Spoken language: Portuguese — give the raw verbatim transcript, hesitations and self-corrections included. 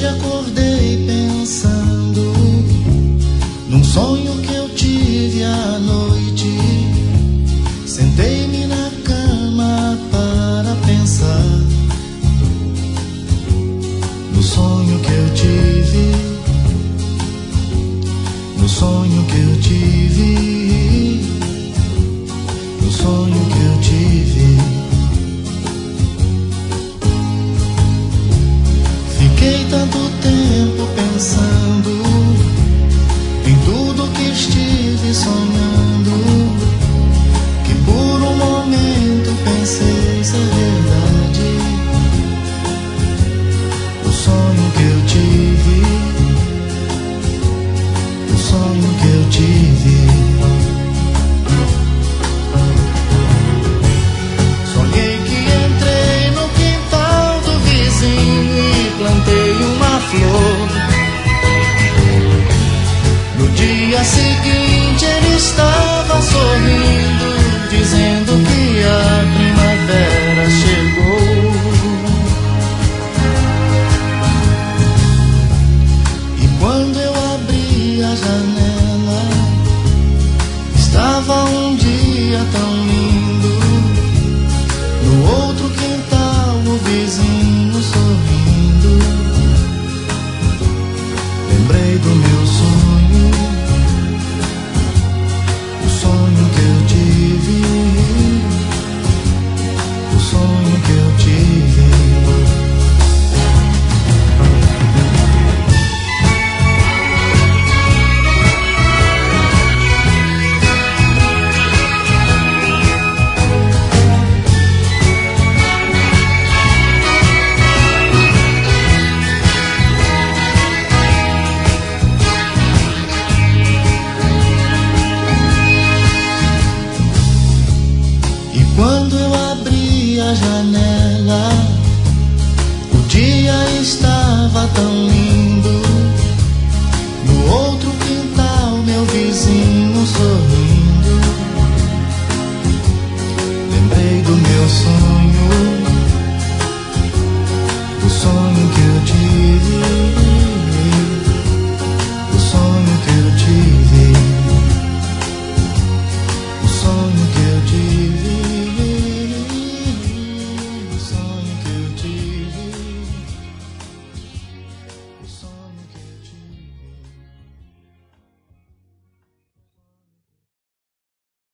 Hoje acordei pensando num sonho que eu tive à noite. Sentei-me na cama para pensar no sonho que eu tive, no sonho que eu tive, no sonho que eu tive. Fiquei tanto tempo pensando em tudo que estive sonhando, que por um momento pensei ser verdade. O sonho que eu tive, o sonho que eu tive. Sonhei que entrei no quintal do vizinho e plantei uma flor. No dia seguinte ele estava sorrindo, dizendo